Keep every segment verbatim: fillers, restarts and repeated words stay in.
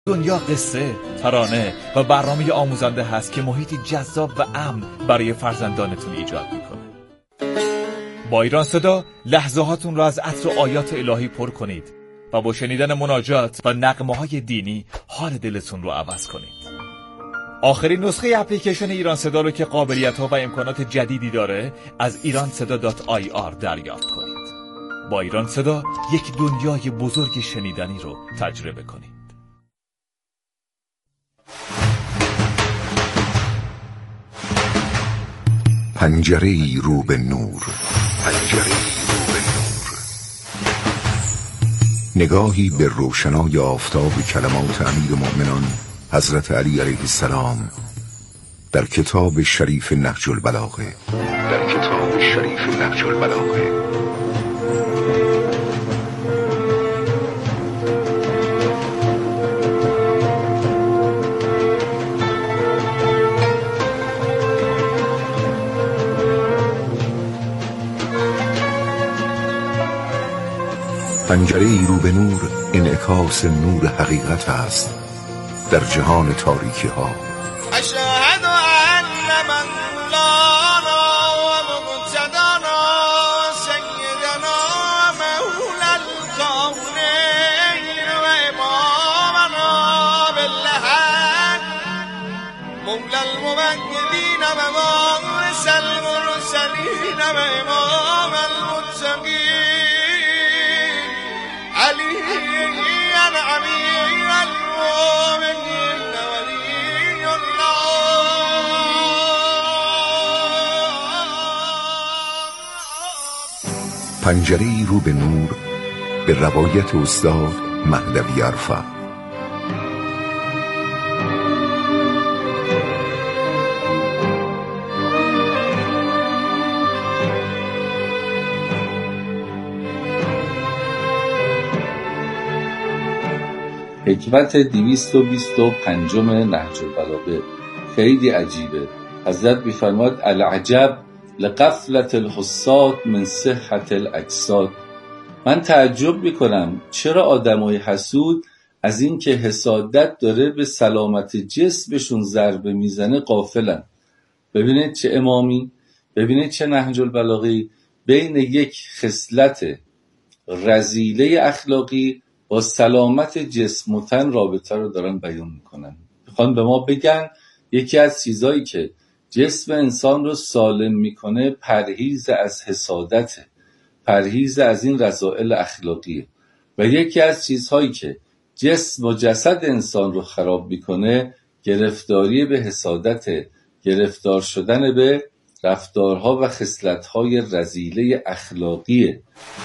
دنیا قصه، ترانه و برنامه آموزنده هست که محیطی جذاب و امن برای فرزندانتون ایجاد میکنه. با ایران صدا لحظه هاتون را از عطر و آیات الهی پر کنید و با شنیدن مناجات و نغمه های دینی حال دلتون رو عوض کنید. آخرین نسخه اپلیکیشن ایران صدا رو که قابلیت ها و امکانات جدیدی داره از ایران صدا دات آی آر دریافت کنید. با ایران صدا یک دنیای بزرگ شنیدنی رو تجربه کنید. پنجره‌ای رو به نور، پنجره‌ای رو به نور، نگاهی به روشنای آفتاب کلمات امیرالمؤمنان حضرت علی علیه السلام در کتاب شریف نهج البلاغه، در کتاب شریف نهج البلاغه. پنجره‌ای رو به نور انعکاس نور حقیقت است در جهان تاریکی ها. اشهد ان من لانا و مقتدانا سیدنا مولا الکونین و امامنا بالحق مولا الممجدین و وارث المرسلین و امام المتقین علی امیر المؤمنین ولی الله. پنجره‌ای رو به نور به روایت استاد مهدوی عرفه. حکمت دویست و بیست و پنجم نهج البلاغه خیلی عجیبه. حضرت می‌فرماد العجب لغفلة الحساد من صحة الاجساد. من تعجب میکنم چرا آدمای حسود از این که حسادت داره به سلامت جسمشون ضربه میزنه غافلن. ببینید چه امامی، ببینید چه نهج البلاغه بین یک خصلت رذیله اخلاقی با سلامت جسم و تن رابطه رو دارن بیان میکنن. میخوان به ما بگن یکی از چیزایی که جسم انسان رو سالم میکنه پرهیز از حسادته، پرهیز از این رذائل اخلاقیه، و یکی از چیزهایی که جسم و جسد انسان رو خراب میکنه گرفتاری به حسادته، گرفتار شدن به رفتارها و خصلت‌های رذیله اخلاقیه.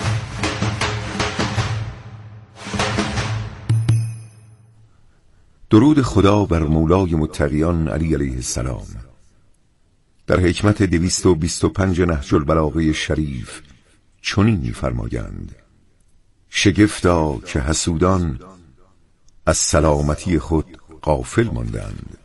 درود خدا بر مولای متقیان علی علیه السلام. در حکمت دویست و بیست و پنج نهج البلاغه شریف چنین می‌فرمایند: شگفتا که حسودان از سلامتی خود غافل ماندند.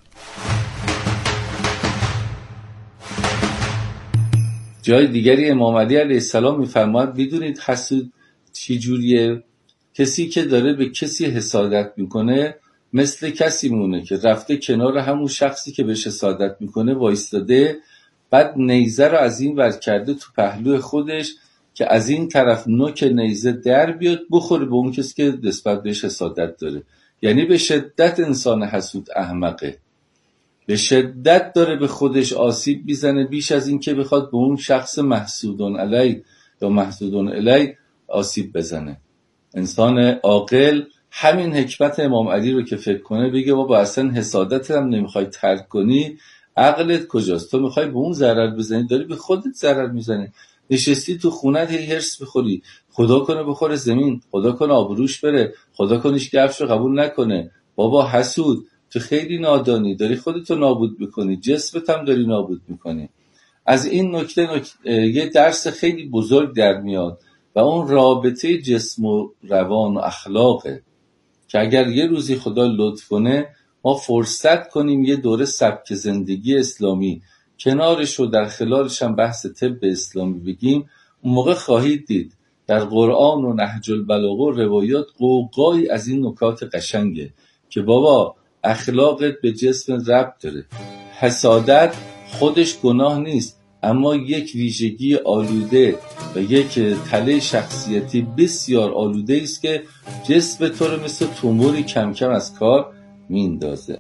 جای دیگری امام علی علیه السلام می‌فرماید بدونید حسود چی جوریه؟ کسی که داره به کسی حسادت میکنه مثل کسی مونه که رفته کنار همون شخصی که بهش حسادت میکنه وایستاده، بعد نیزه رو از این ور کرده تو پهلوی خودش که از این طرف نوک نیزه در بیاد بخوره به اون کسی که نسبت بهش حسادت داره. یعنی به شدت انسان حسود احمقه، به شدت داره به خودش آسیب میزنه بیش از این که بخواد به اون شخص محسودون علی یا محسودون علی آسیب بزنه. انسان عاقل همین حکمت امام علی رو که فکر کنه بگه بابا اصلا حسادت هم نمیخوای ترک کنی، عقلت کجاست؟ تو میخوای به اون ضرر بزنی، داری به خودت ضرر میزنی. نشستی تو خونت هی هرس بخوری، خدا کنه بخوره زمین، خدا کنه آبروش بره، خدا کنه هیچ گفش رو قبول نکنه. بابا حسود، تو خیلی نادانی، داری خودتو نابود میکنی، جسمت هم داری نابود میکنی. از این نکته, نکته یه درس خیلی بزرگ در میاد و اون رابطه جسم و روان و اخلاقه که اگر یه روزی خدا لطف کنه ما فرصت کنیم یه دوره سبک زندگی اسلامی کنارش و در خلالش هم بحث طب اسلامی بگیم، اون موقع خواهید دید در قرآن و نهج البلاغه و روایات قوقایی از این نکات قشنگه که بابا اخلاقت به جسم ربط داره. حسادت خودش گناه نیست، اما یک ویژگی آلوده و یک تله شخصیتی بسیار آلوده است که جسم تو رو مثل توموری کم کم از کار میندازه.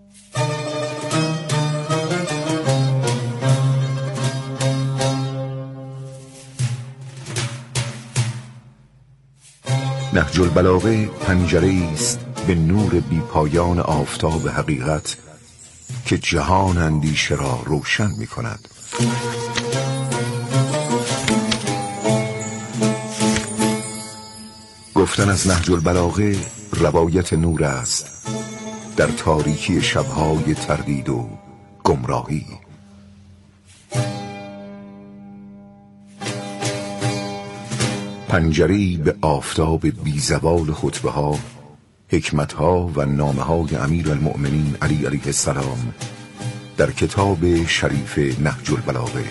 نهج البلاغه پنجره است به نور بیپایان آفتاب حقیقت که جهان اندیشه را روشن می کند. گفتن از نهج البلاغه روایت نور است در تاریکی شبهای تردید و گمراهی. پنجره‌ای به آفتاب بیزوال خطبه ها، حکمت ها و نامه های امیر المؤمنین علی علیه السلام در کتاب شریف نهج البلاغه.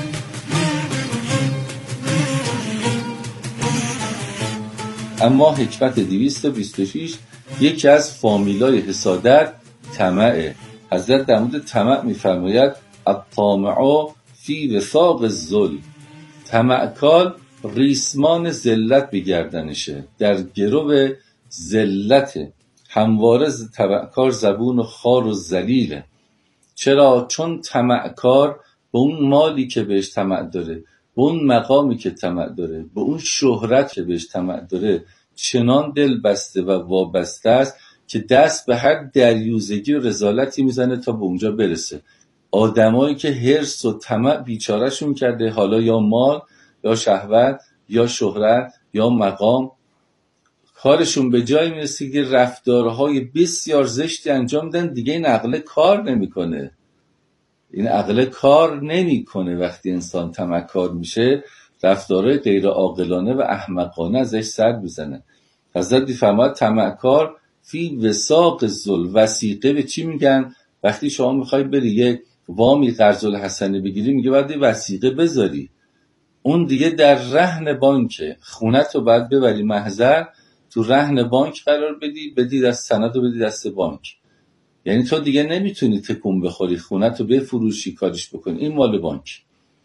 اما حکمت دویست و بیست و شش یکی از فامیلای حسادت طمعه. حضرت در مورد طمع می‌فرماید الطامع فی وثاق الذل، طمعکار ریسمان ذلت به گردنشه، در گرو ذلت. همواره طمعکار زبون و خار و ذلیله. چرا؟ چون طمعکار به اون مالی که بهش طمع داره، به اون مقامی که طمع داره، به اون شهرت که بهش طمع داره چنان دل بسته و وابسته است که دست به هر دریوزگی و رذالتی میزنه تا به اونجا برسه. آدمایی که حرص و طمع بیچارهشون کرده، حالا یا مال یا شهوت یا شهرت یا مقام، کارشون به جایی میرسه که رفتارهای بسیار زشتی انجام میدن. دیگه این عقل کار نمیکنه. این عقل کار نمیکنه. وقتی انسان طمعکار میشه رفتارهای غیر عاقلانه و احمقانه ازش سر میزنه. حضرت میفرماید طمعکار فی وثاق الذل. وثیقه به چی میگن؟ وقتی شما میخوای بری یک وامی قرض الحسنه بگیری، میگه باید وثیقه بذاری. اون دیگه در رهن بانکه. خونت رو باید ببری محضر، تو رهن بانک قرار بدی، بدی دست سند رو بدی دست بانک. یعنی تو دیگه نمیتونی تکون بخوری، خونت رو بفروشی، کارش بکنی، این مال بانک.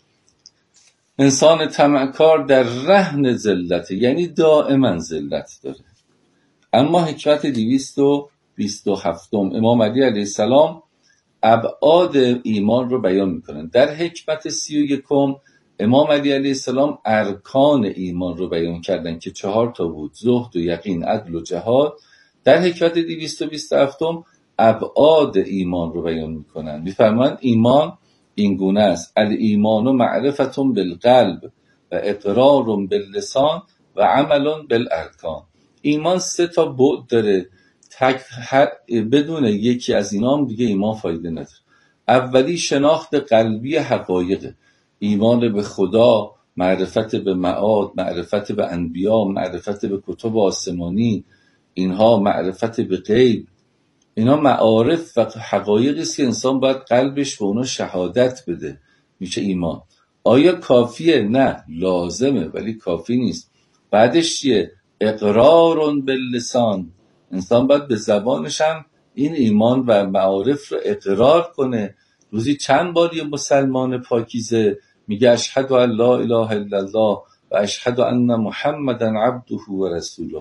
انسان طمعکار در رهن ذلت، یعنی دائما ذلت داره. اما حکمت دویست و بیست و هفت امام علی علیه السلام ابعاد ایمان رو بیان میکنن. در حکمت سی و یکم امام علی علیه السلام ارکان ایمان رو بیان کردن که چهار تا بود: زهد و یقین، عدل و جهاد. در حکمت دویست و بیست و هفت ابعاد ایمان رو بیان میکنن. میفرمایند ایمان این گونه است: الایمان و معرفت بالقلب و اقرار باللسان و عمل بالارکان. ایمان سه تا بعد داره، تک بدون یکی از اینا هم دیگه ایمان فایده نداره. اولی شناخت قلبی حقایق، ایمان به خدا، معرفت به معاد، معرفت به انبیا، معرفت به کتب آسمانی، اینها معرفت به غیب. اینا معارف و حقایقی است که انسان باید قلبش به اونا شهادت بده، میشه ایمان. آیا کافیه؟ نه، لازمه ولی کافی نیست. بعدش چیه؟ اقرار باللسان. انسان باید به زبانش هم این ایمان و معارف رو اقرار کنه. روزی چند بار یه مسلمان پاکیزه میگه اشهد ان لا اله الا الله و اشهد ان محمدن عبده و رسوله.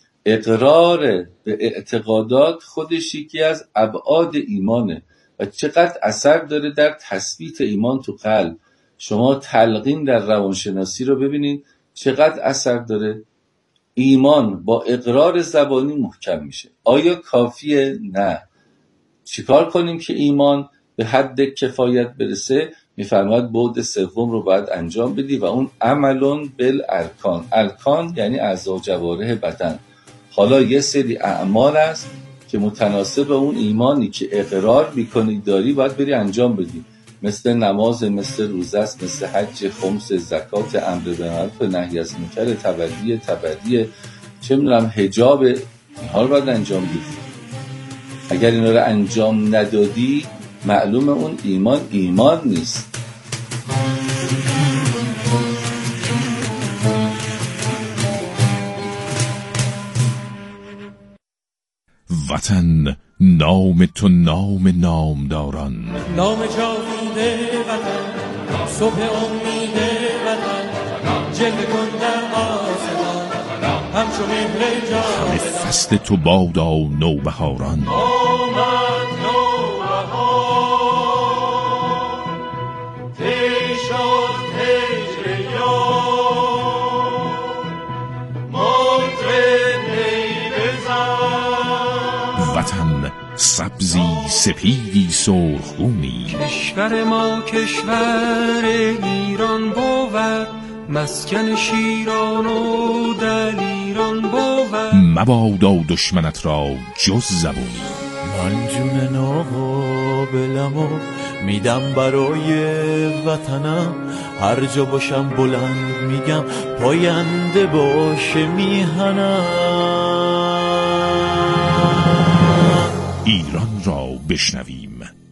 اقرار به اعتقادات خودش یکی از ابعاد ایمانه و چقدر اثر داره در تثبیت ایمان تو قلب. شما تلقین در روانشناسی رو ببینید چقدر اثر داره. ایمان با اقرار زبانی محکم میشه. آیا کافیه؟ نه. چیکار کنیم که ایمان به حد کفایت برسه؟ میفرماید بعد سوم رو باید انجام بدی و اون عملون بالارکان. ارکان یعنی اعضا و جوارح بدن. حالا یه سری اعمال است که متناسب اون ایمانی که اقرار میکنی داری باید بری انجام بدی، مثل نماز، مثل روزه است، مثل حج، خمس، زکات، امر به معروف، نهی از منکر، تبریه تبریه چه میدونم حجاب، اینها رو باید انجام بدی. اگر اینا رو انجام ندادی معلومه اون ایمان ایمان نیست. وطن وطن نام تو نام نامداران، نام جاوید وطن، صبح امید وطن، جلوه کن در آسمان همچو مهر جاودان. همه فصل تو بادا نوبهاران، آمد نوبهار طی شد هجر یار، مطرب نی بزن. وطن سبزی سپیدی سرخگونی، کشور ما کشور ایران بود، مسکن شیران و دلیران بود. مبادا دشمنت را جز زبونی، من جون ناقابلمو میدم برای وطنم، هر جا باشم بلند میگم پاینده باشه میهنم. ایران را بشنویم.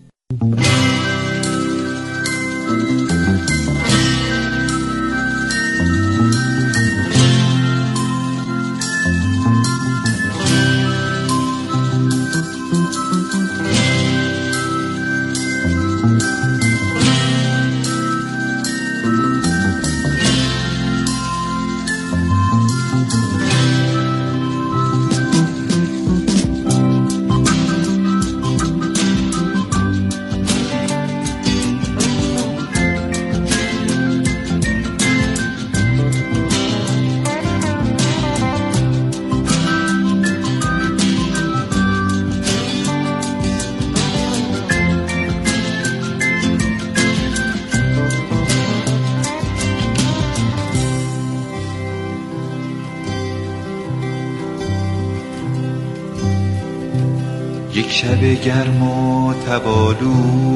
یک شب گرم و تبالو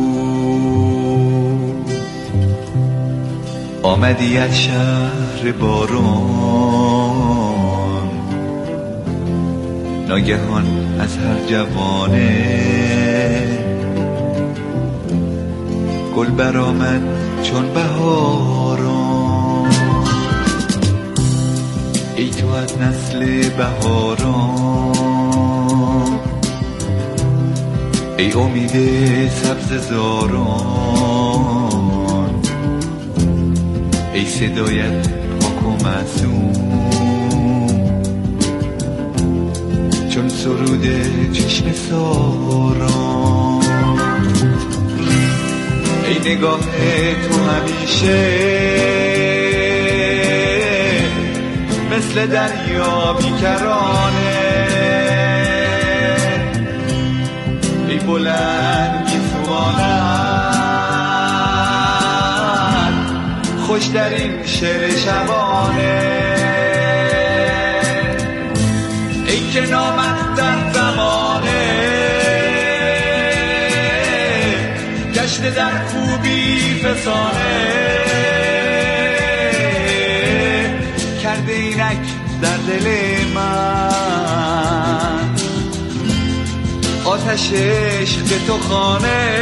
آمدی از شهر باران، ناگهان از هر جوانه گل برآمد چون بهاران. ای تو از نسل بهاران، ای امید سبز زاران، ای صدایت پاک و معصوم چون سرود چشم ساران. ای نگاه تو همیشه مثل دریا بیکرانه، ای بلند گیسوانت خوش در این شعر شبانه. ای که نامت در زمانه گشته در خوبی فسانه، کرده اینک در دل من آتش عشق به تو خانه.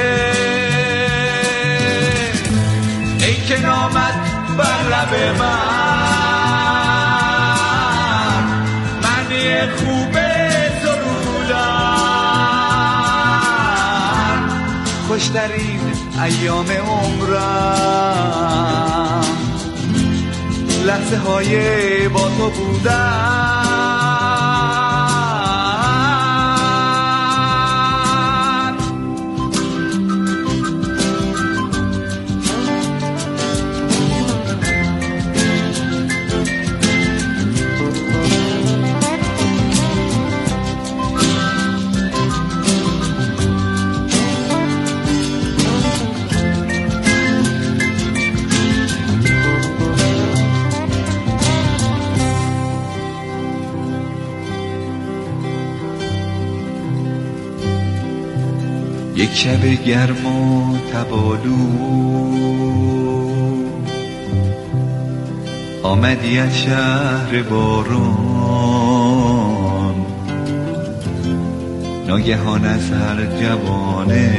ای که نامت بر لب من معنی خوب سرودن، خوشترین ایام عمرم لحظه های با تو بودن. یک شب گرم و تبالو آمدی از شهر باران، ناگهان از هر جوانه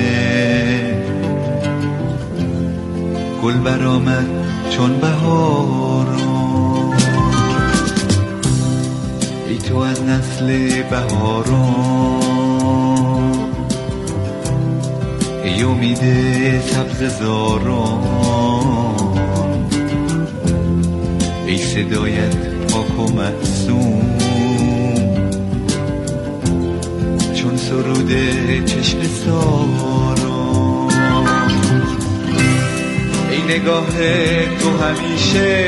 گل برآمد چون بهاران. ای تو از نسل بهاران، ای امید سبز زاران، ای صدایت پاک و معصوم، چون سرود چشم ساران. ای نگاه تو همیشه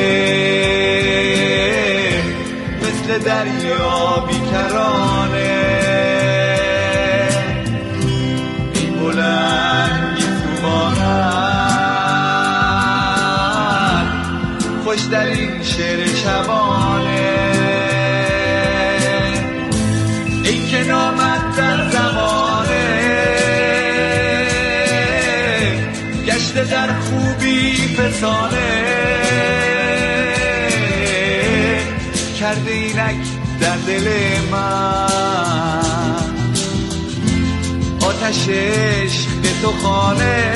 مثل دریا بیکرانه، این بلند گیسوانت خوش در این شعر شبانه. ای که نامت در زمانه گشته در خوبی فسانه، کرده اینک در دل من آتش عشق تو خانه.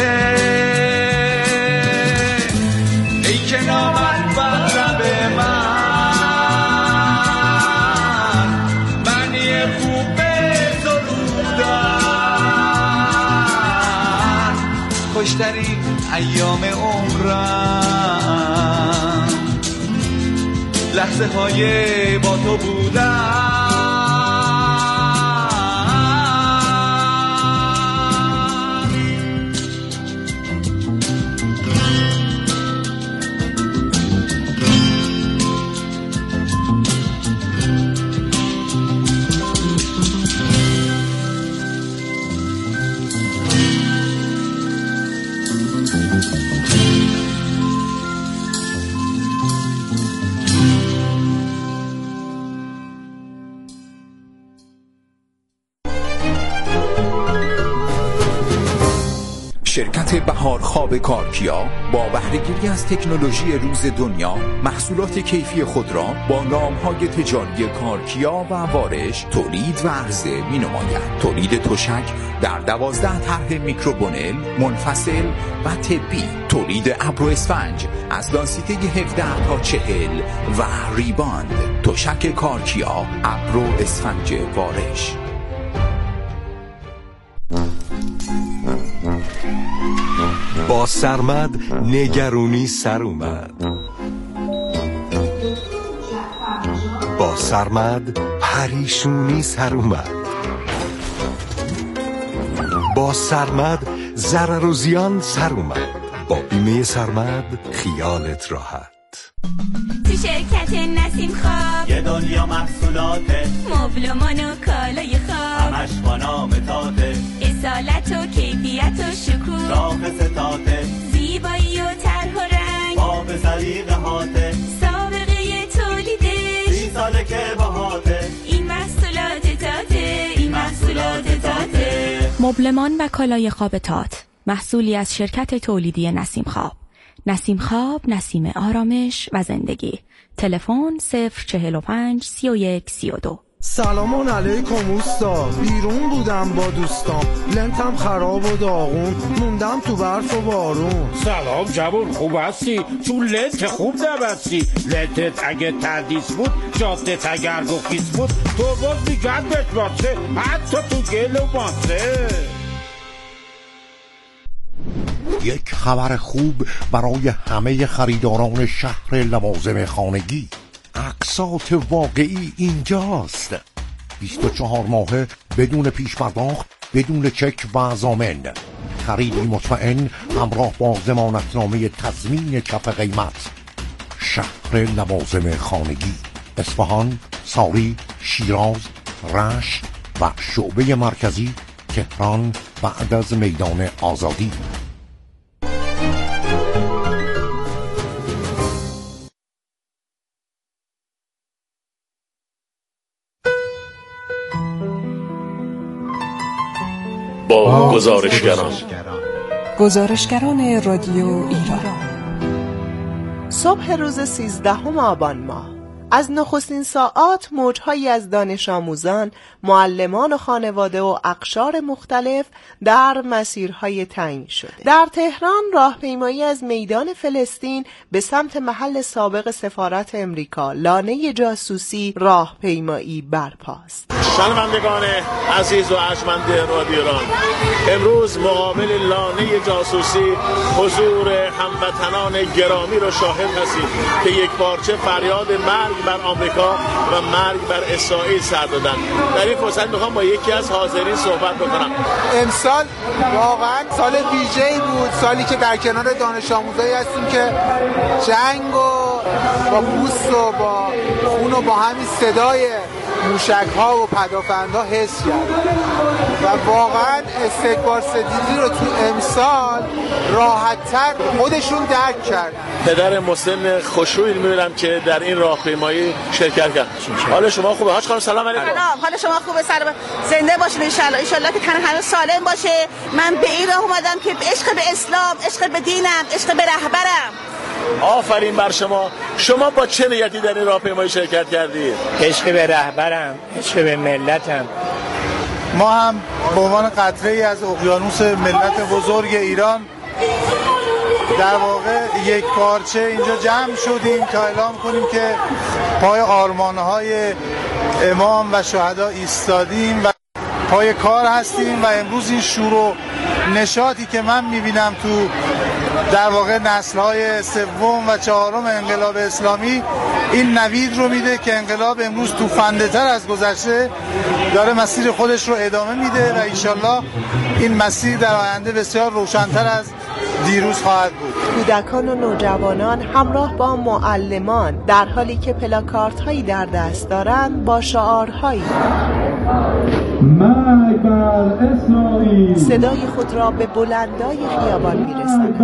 ای که نامت بر لب من معنی خوب سرودن، خوشترین ایام عمرم لحظه های با تو بودن. شرکت بهار خواب کارکیا با بهره‌گیری از تکنولوژی روز دنیا محصولات کیفی خود را با نام‌های تجاری کارکیا و وارش تولید و عرضه می‌نماید. تولید تشک در دوازده طرح میکروبونل منفصل و طبی، تولید ابر و اسفنج از دانسیته هفده تا چهل و ریباند. تشک کارکیا، ابر و اسفنج وارش. با سرمد نگرونی سر اومد، با سرمد پریشونی سر اومد، با سرمد ضرر و زیان سر اومد. با بیمه سرمد خیالت راحت. تو شرکت نسیم خواب یه دنیا محصولاته، مبلمان و کالای خواب، همش با نام تاته، اصالت و کیفیت و شکوه، شاخص تاته، زیبایی و طرح و رنگ، باب سلیقه هاته، سابقه تولیدش سی ساله که باهاته. این محصولات تاته، این محصولات تاته. مبلمان و کالای خواب تات، محصولی از شرکت تولیدی نسیم خواب. نسیم خواب، نسیم آرامش و زندگی. تلفن صفر چهل و پنج سی و یک سی و دو. سلام علیکم اوستا، بیرون بودم با دوستام، لنتم خراب و داغون، موندم تو برف و بارون. سلام جوون، خوب هستی؟ تو لنت خوب نبستی. لنتت اگه تردیس بود، جادت اگر گفیس بود، تو باز میگرد بشماسه، حتی تو گل و ماسه. یک خبر خوب برای همه خریداران شهر لوازم خانگی. اقساط واقعی اینجاست. بیست و چهار ماهه بدون پیش پرداخت، بدون چک و ضامن. خریدی مطمئن همراه با ضمانتنامه تضمین کف قیمت. شهر لوازم خانگی، اصفهان، ساری، شیراز، رشت و شعبه مرکزی تهران بعد از میدان آزادی. با گزارشگران گزارشگران رادیو ایران. صبح روز سیزدهم آبان ماه، از نخستین ساعات موجهایی از دانش آموزان، معلمان و خانواده و اقشار مختلف در مسیرهای تعیین شده. در تهران راهپیمایی از میدان فلسطین به سمت محل سابق سفارت امریکا، لانه جاسوسی، راهپیمایی برپاست. شنوندگان عزیز و ارجمند رادیو ایران، امروز مقابل لانه جاسوسی حضور هموطنان گرامی رو شاهد هستید که یک پارچه فریاد مرگ بر آمریکا و مرگ بر اسرائیل سر دادن. در این فرصت میخوام با یکی از حاضرین صحبت بکنم. امسال واقعا سال ویژه‌ای بود، سالی که در کنار دانش آموزایی هستیم که جنگ و با پوست و با خون و با همین صدای موشک‌ها و پدافندها حس کرد و واقعا استکبار ستیزی رو تو امسال راحت‌تر خودشون درک کرد. پدر مسن خوشویی می‌بینم که در این راهپیمایی شرکت کرد. حال شما خوبه؟ حاج خانم سلام علیکم. سلام، حال شما خوبه؟ سلام. زنده باشین ان شاء الله. ان شاء الله که تن همه سالم باشه. من به این راه اومدم که عشق به اسلام، عشق به دینم، عشق به رهبرم. آفرین بر شما. شما با چه نیتی در این راهپیمایی شرکت کردید؟ عشق به رهبرم، عشق به ملتم. ما هم به عنوان قطره‌ای از اقیانوس ملت بزرگ ایران در واقع یک پارچه اینجا جمع شدیم تا اعلام کنیم که پای آرمان‌های امام و شهدا ایستادیم و پای کار هستیم و امروز این شور و نشاطی که من می‌بینم تو در واقع نسل‌های سوم و چهارم انقلاب اسلامی این نوید رو میده که انقلاب امروز توفنده‌تر از گذشته داره مسیر خودش رو ادامه میده و انشالله این مسیر در آینده بسیار روشن‌تر از دیروز خواهد بود. کودکان و نوجوانان همراه با معلمان در حالی که پلاکاردهایی در دست دارند با شعارهایی مرگ بر اسرائیل، صدای خود را به بلندای خیابان میرسند.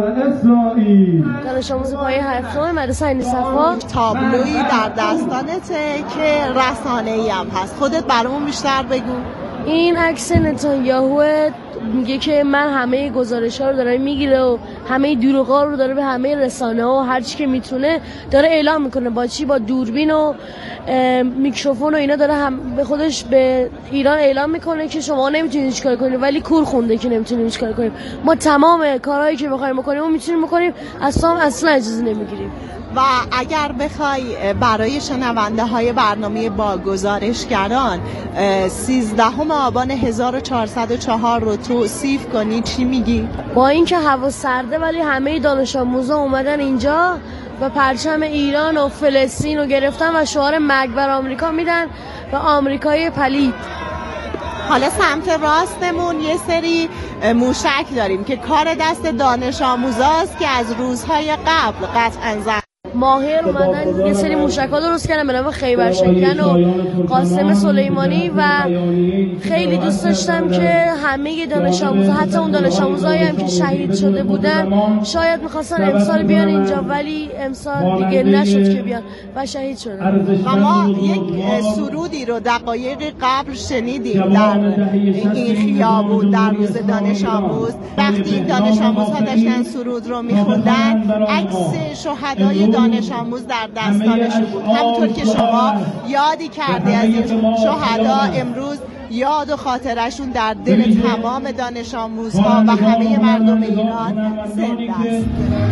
دانش آموز پایه هفتم مدرسه عین صفا. تابلویی در دستانته که رسانه‌ای هم هست. خودت برامون بیشتر بگو. این عکس نتانیاهو میگه که من همه گزارش‌ها رو داره میگیره و همه دروغا رو داره به همه رسانه‌ها و هر چی که میتونه داره اعلام میکنه. با چی؟ با دوربین و میکروفون و اینا داره هم به خودش به ایران اعلام میکنه که شما نمیتونید هیچ کاری کنید، ولی کور خونده که نمیتونیم هیچ کاری کنیم. ما تمام کارهایی که بخوایم بکنیم و میتونیم بکنیم، اصلا اصلا اجازه نمیگیریم. و اگر بخوای برای شنونده های برنامه با گزارشگران سیزدهم آبان هزار و چهارصد و چهار رو توصیف کنی چی میگی؟ با اینکه هوا سرده ولی همه دانش آموزا اومدن اینجا و پرچم ایران و فلسطین رو گرفتن و شعار مرگ بر آمریکا میدن و آمریکای پلید. حالا سمت راستمون یه سری موشک داریم که کار دست دانش آموزاست که از روزهای قبل قطعاً زد. ماهر اومدن یه سری موشک‌ها درست کردن به نام خیبرشکن و قاسم سلیمانی و خیلی دوست داشتم که همه دانش آموزا، حتی اون دانش آموزایی هم که شهید شده بودن، شاید می‌خواستن امسال بیان اینجا ولی امسال دیگه نشد که بیان و شهید شدن. و ما یک سرودی رو دقایق قبل شنیدیم در این خیابون در روز دانش آموز. وقتی دانش آموزها داشتن سرود رو می‌خوندن، عکس شهدای دانش آموز در دستانشون بود. همونطور که شما یادی کرده از این شهدا، امروز یاد و خاطرشون در دل تمام دانش آموزها و همه مردم ایران زنده است.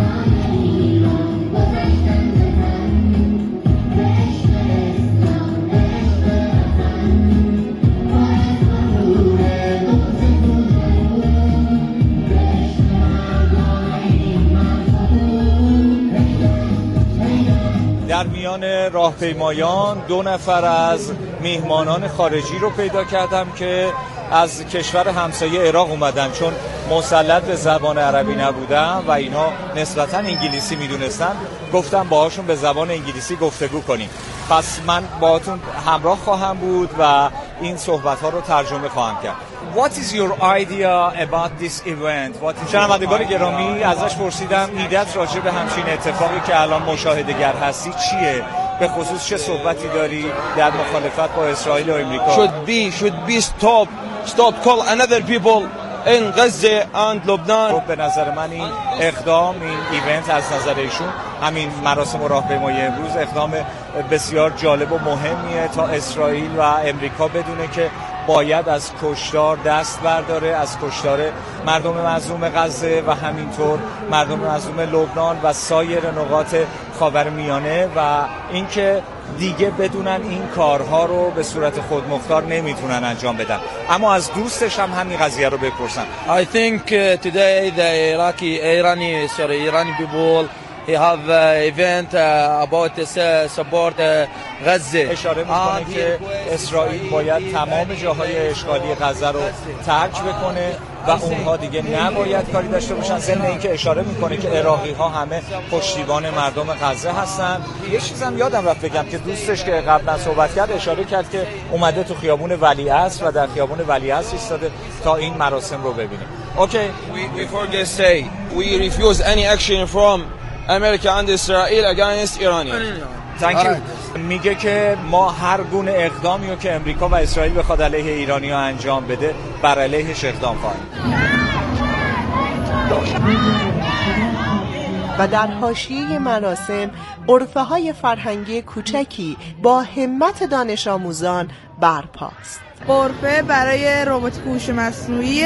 در میان راهپیمایان دو نفر از میهمانان خارجی رو پیدا کردم که از کشور همسایه عراق اومدن، چون مسلط به زبان عربی نبودن و اینها نسبتاً انگلیسی میدونستن. گفتم باهاشون به زبان انگلیسی گفتگو کنیم. پس من باهاتون همراه خواهم بود و این صحبت‌ها رو ترجمه خواهم کرد. What is your idea about this event? شنوندگان گرامی، ازش پرسیدم ایده‌ات راجع به همچین اتفاقی که الان مشاهده‌گر هستی چیه؟ به خصوص چه صحبتی داری در مخالفت با اسرائیل و امریکا؟ Should be should be stop stop call another people in Gaza and Lebanon. به نظر من این اقدام، این ایونت از نظر ایشون، همین مراسم راهپیمایی امروز اقدام بسیار جالب و مهمیه تا اسرائیل و امریکا بدونه که باید از کشتار دست برداره، از کشتار مردم مظلوم غزه و همینطور مردم مظلوم لبنان و سایر نقاط خاورمیانه و اینکه دیگه بدونن این کارها رو به صورت خودمختار نمیتونن انجام بدن. اما از دوستش هم همین قضیه رو بپرسن. I think uh, today the Iraqi Irani sorry Irani people he have uh, event uh, about uh, support uh, غزه. اشاره میکنه که اسرائیل باید تمام جاهای اشغالی غزه رو ترک بکنه و اونها دیگه نباید کاری داشته باشن. ضمن اینکه اشاره میکنه که عراقی ها همه پشتیبان مردم غزه هستن. یه چیزم یادم رفت بگم که دوستش که قبلا صحبت کرد اشاره کرد که اومده تو خیابون ولیعصر و در خیابون ولیعصر ایستاده تا این مراسم رو ببینه. اوکی. We, we forget say we refuse any action from America and Israel against Iranian. Thank you. میگه که ما هر گونه اقدامی رو که امریکا و اسرائیل بخواد علیه ایرانی‌ها انجام بده بر علیهش اقدام خواهیم. و در حاشیه مراسم عرفه‌های فرهنگی کوچکی با همت دانش آموزان برپاست. عرفه برای ربات هوش مصنوعی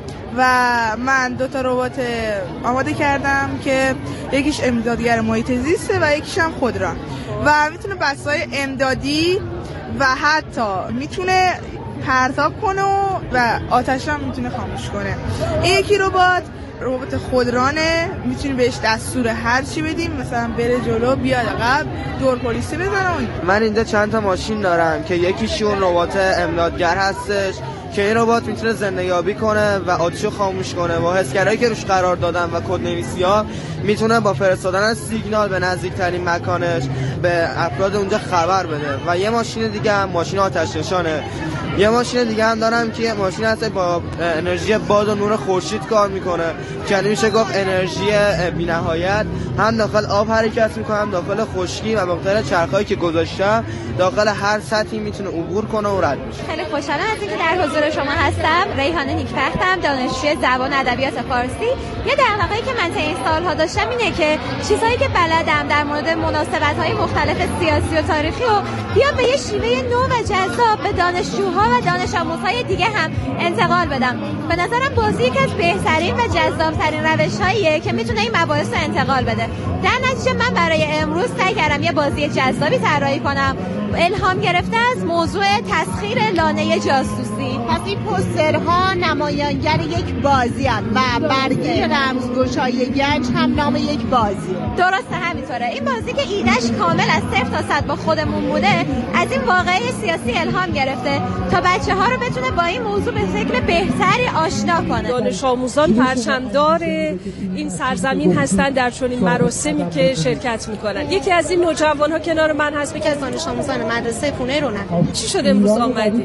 و من دو تا ربات آماده کردم که یکیش امدادگر محیط زیسته و یکیش هم خودران و میتونه بسای امدادی و حتی میتونه پرتاب کنه و آتش هم میتونه خاموش کنه. این یکی ربات ربات خودرانه، میتونی بهش دستور هر چی بدیم، مثلا بره جلو بیاد عقب دور پلیسی بزنه. من اینجا چند تا ماشین دارم که یکیشون ربات امدادگر هستش که این ربات میتونه زنده‌یابی کنه و آتیشو خاموش کنه و حسگرایی که روش قرار دادن و کدنویسی‌ها میتونه با فرستادن از سیگنال به نزدیکترین مکانش به افراد اونجا خبر بده. و یه ماشین دیگه هم ماشین آتش نشانه. یه ماشین دیگه هم دارم که ماشین هست با انرژی باد و نور خورشید کار میکنه که میشه گفت انرژی بی‌نهایت، هم داخل آب حرکت میکنه هم داخل خشکی و مقدار چرخایی که گذاشتم داخل هر سطحی میتونه عبور کنه و رد بشه. خیلی خوشحالم از اینکه در حضور شما هستم. ریحانه نیکبختم، دانشجوی زبان ادبیات فارسی. یه دغدغه‌ای که من طی این سال‌ها داشتم اینه که چیزایی که بلدم در مورد مناسبت‌های مختلف سیاسی و تاریخی رو بیام به یه شیوه نو و جذاب به دانشجوها و دانش آموزهای دیگه هم انتقال بدم. به نظرم بازی یکی از بهترین و جذاب‌ترین روش‌هاییه که میتونه این مباحث رو انتقال بده. در نتیجه من برای امروز سعی کردم یه بازی جذابی طراحی کنم، الهام گرفته از موضوع تسخیر لانه جاسوسی. پس این پوسترها نمایانگر یک بازی هست و برگه رمزگشای گنج هم نام یک بازیه. درسته، همینطوره. این بازی که ایدهش کامل از صفر تا صد با خودمون بوده، از این واقعه سیاسی الهام گرفته تا بچه ها رو بتونه با این موضوع به شکل بهتری آشنا کنه. دانش آموزان پرچمدار این سرزمین هستن در چنین مراسمی که شرکت میکنن. یکی از این نوجوان‌ها کنار من هست. یکی از دانش آموزان مدرسه پونه رونق. چی شد امروز آمدی؟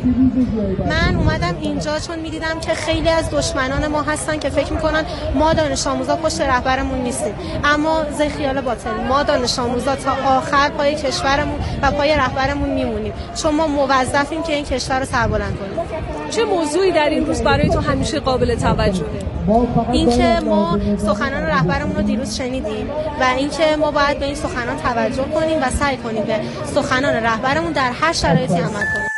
من اومدم اینجا چون میدیدم که خیلی از دشمنان ما هستن که فکر میکنن ما دانش آموزا پشت رهبرمون نیستیم، اما ز خیال باطل ما دانش آموزا تا آخر پای کشورمون و پای رهبرمون میمونیم، چون ما موظفیم که این کشور رو سربلند کنیم. چه موضوعی در این روز برای تو همیشه قابل توجهه؟ اینکه ما سخنان رهبرمون رو دیروز شنیدیم و اینکه ما باید به این سخنان توجه کنیم و سعی کنیم به سخنان رهبرمون در هر شرایطی عمل کنیم.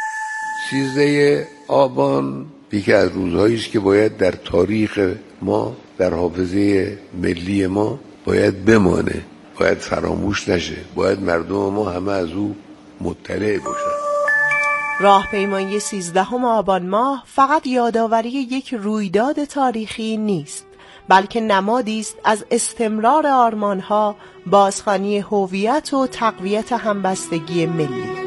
سیزده آبان یکی از روزهایی است که باید در تاریخ ما، در حافظه ملی ما باید بمانه، باید فراموش نشه، باید مردم ما همه از او مطلع باشن. راهپیمایی سیزدهم آبان ماه فقط یادآوری یک رویداد تاریخی نیست، بلکه نمادی است از استمرار آرمان‌ها، بازخوانی هویت و تقویت همبستگی ملی.